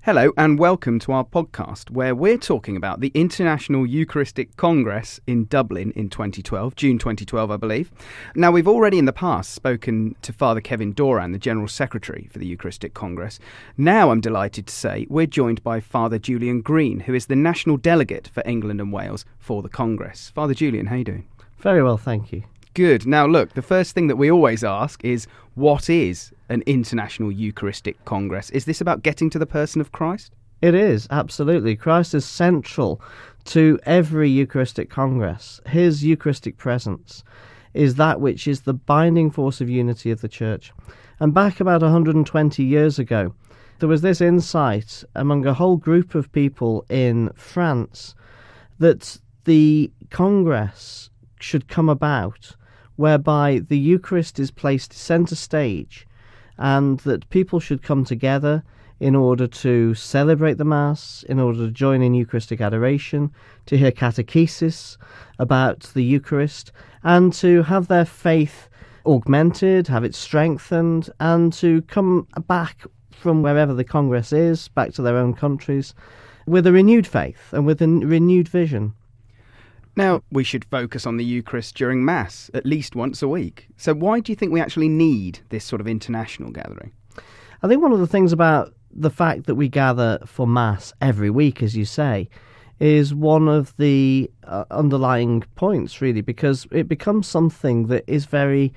Hello and welcome to our podcast where we're talking about the International Eucharistic Congress in Dublin in 2012, June 2012 I believe. Now we've already in the past spoken to Father Kevin Doran, the General Secretary for the Eucharistic Congress. Now I'm delighted to say we're joined by Father Julian Green, who is the National Delegate for England and Wales for the Congress. Father Julian, how are you doing? Very well, thank you. Good. Now look, the first thing that we always ask is, what is an International Eucharistic Congress? Is this about getting to the person of Christ? It is, absolutely. Christ is central to every Eucharistic Congress. His Eucharistic presence is that which is the binding force of unity of the Church. And back about 120 years ago, there was this insight among a whole group of people in France that the Congress should come about whereby the Eucharist is placed centre stage, and that people should come together in order to celebrate the Mass, in order to join in Eucharistic adoration, to hear catechesis about the Eucharist, and to have their faith augmented, have it strengthened, and to come back from wherever the Congress is, back to their own countries, with a renewed faith and with a renewed vision. Now, we should focus on the Eucharist during Mass, at least once a week. So why do you think we actually need this sort of international gathering? I think one of the things about the fact that we gather for Mass every week, as you say, is one of the underlying points, really, because it becomes something that is very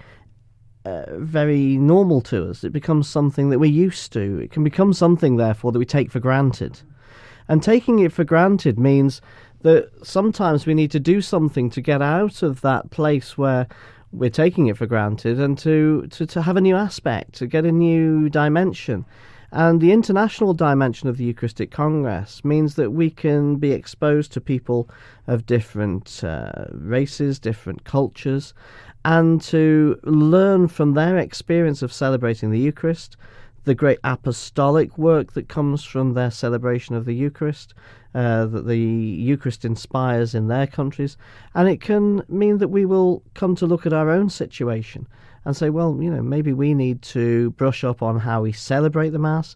normal to us. It becomes something that we're used to. It can become something, therefore, that we take for granted. And taking it for granted means that sometimes we need to do something to get out of that place where we're taking it for granted and to have a new aspect, to get a new dimension. And the international dimension of the Eucharistic Congress means that we can be exposed to people of different races, different cultures, and to learn from their experience of celebrating the Eucharist, the great apostolic work that comes from their celebration of the Eucharist, that the Eucharist inspires in their countries. And it can mean that we will come to look at our own situation and say, well, maybe we need to brush up on how we celebrate the Mass,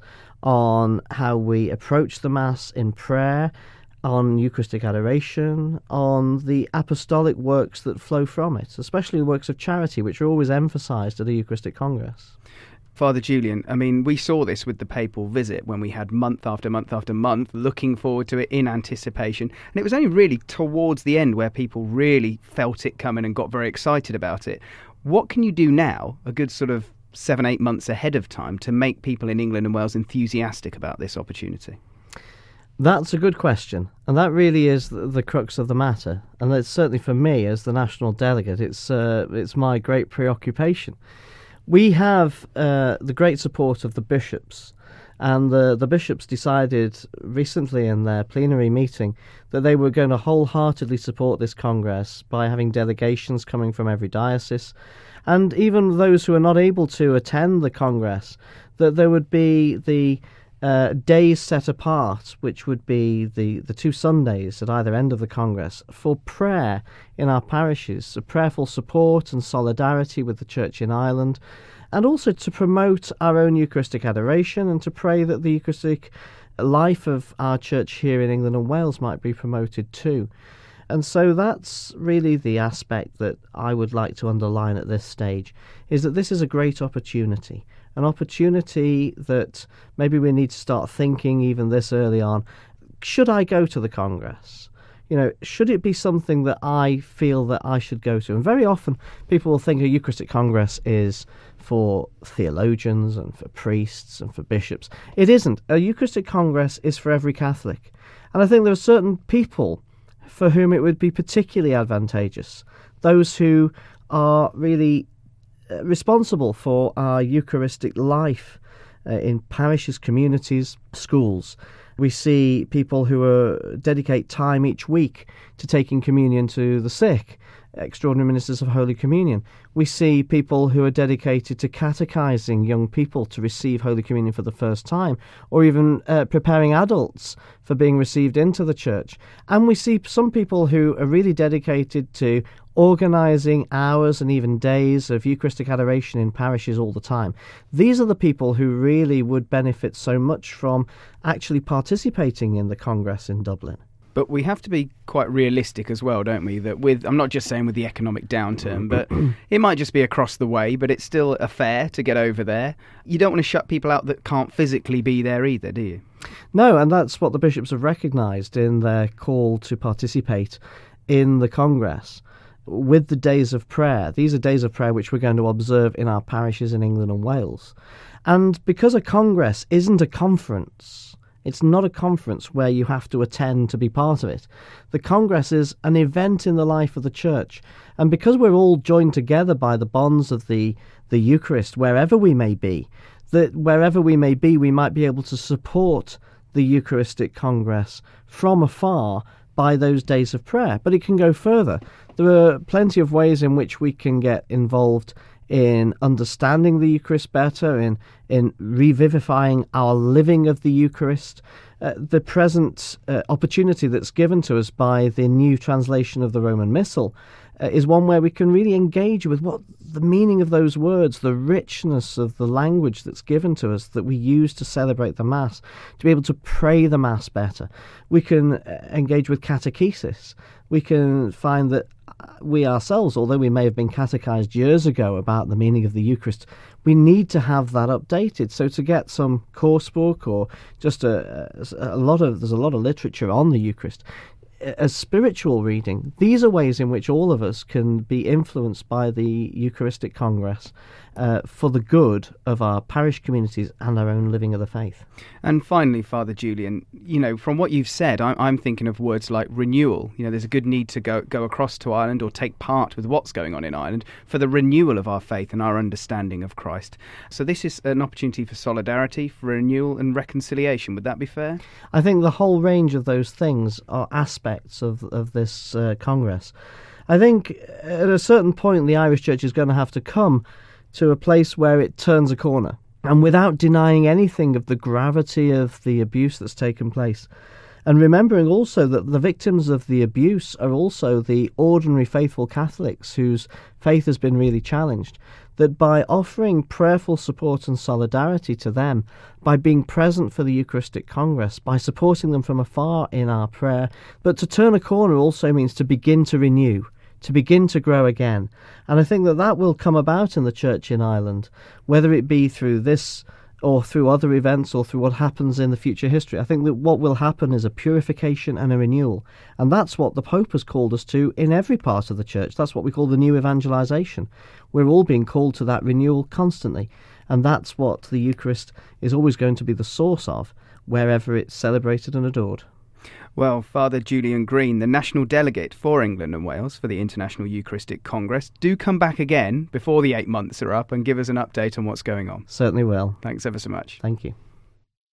on how we approach the Mass in prayer, on Eucharistic adoration, on the apostolic works that flow from it, especially the works of charity, which are always emphasised at a Eucharistic Congress. Father Julian, I mean, we saw this with the papal visit when we had month after month after month looking forward to it in anticipation. And it was only really towards the end where people really felt it coming and got very excited about it. What can you do now, a good sort of 7-8 months ahead of time, to make people in England and Wales enthusiastic about this opportunity? That's a good question. And that really is the crux of the matter. And it's certainly for me as the national delegate, it's my great preoccupation. We have the great support of the bishops, and the bishops decided recently in their plenary meeting that they were going to wholeheartedly support this Congress by having delegations coming from every diocese, and even those who are not able to attend the Congress, that there would be the days set apart, which would be the 2 Sundays at either end of the Congress, for prayer in our parishes, so prayerful support and solidarity with the Church in Ireland, and also to promote our own Eucharistic adoration and to pray that the Eucharistic life of our Church here in England and Wales might be promoted too. And so that's really the aspect that I would like to underline at this stage, is that this is a great opportunity. An opportunity that maybe we need to start thinking even this early on. Should I go to the Congress? Should it be something that I feel that I should go to? And very often people will think a Eucharistic Congress is for theologians and for priests and for bishops. It isn't. A Eucharistic Congress is for every Catholic. And I think there are certain people for whom it would be particularly advantageous. Those who are really responsible for our Eucharistic life in parishes, communities, schools. We see people who dedicate time each week to taking communion to the sick, extraordinary ministers of Holy Communion. We see people who are dedicated to catechizing young people to receive Holy Communion for the first time, or even preparing adults for being received into the Church. And we see some people who are really dedicated to organising hours and even days of Eucharistic adoration in parishes all the time. These are the people who really would benefit so much from actually participating in the Congress in Dublin. But we have to be quite realistic as well, don't we? That I'm not just saying with the economic downturn, but it might just be across the way, but it's still a fare to get over there. You don't want to shut people out that can't physically be there either, do you? No, and that's what the bishops have recognised in their call to participate in the Congress with the days of prayer. These are days of prayer which we're going to observe in our parishes in England and Wales. And because a Congress isn't a conference, it's not a conference where you have to attend to be part of it. The Congress is an event in the life of the Church. And because we're all joined together by the bonds of the Eucharist, wherever we may be, we might be able to support the Eucharistic Congress from afar by those days of prayer. But it can go further. There are plenty of ways in which we can get involved in understanding the Eucharist better, in revivifying our living of the Eucharist. The present opportunity that's given to us by the new translation of the Roman Missal is one where we can really engage with what the meaning of those words, the richness of the language that's given to us that we use to celebrate the Mass, to be able to pray the Mass better. We can engage with catechesis. We can find that we ourselves, although we may have been catechized years ago about the meaning of the Eucharist, we need to have that updated. So to get some course book or just there's a lot of literature on the Eucharist, as spiritual reading, these are ways in which all of us can be influenced by the Eucharistic Congress for the good of our parish communities and our own living of the faith. And finally, Father Julian, from what you've said, I'm thinking of words like renewal. There's a good need to go across to Ireland or take part with what's going on in Ireland for the renewal of our faith and our understanding of Christ. So this is an opportunity for solidarity, for renewal and reconciliation. Would that be fair? I think the whole range of those things are aspects of this Congress. I think at a certain point the Irish Church is going to have to come to a place where it turns a corner, and without denying anything of the gravity of the abuse that's taken place. And remembering also that the victims of the abuse are also the ordinary faithful Catholics whose faith has been really challenged, that by offering prayerful support and solidarity to them, by being present for the Eucharistic Congress, by supporting them from afar in our prayer, but to turn a corner also means to begin to renew, to begin to grow again. And I think that will come about in the Church in Ireland, whether it be through this or through other events or through what happens in the future history. I think that what will happen is a purification and a renewal. And that's what the Pope has called us to in every part of the Church. That's what we call the new evangelization. We're all being called to that renewal constantly. And that's what the Eucharist is always going to be the source of, wherever it's celebrated and adored. Well, Father Julian Green, the National Delegate for England and Wales for the International Eucharistic Congress, do come back again before the 8 months are up and give us an update on what's going on. Certainly will. Thanks ever so much. Thank you.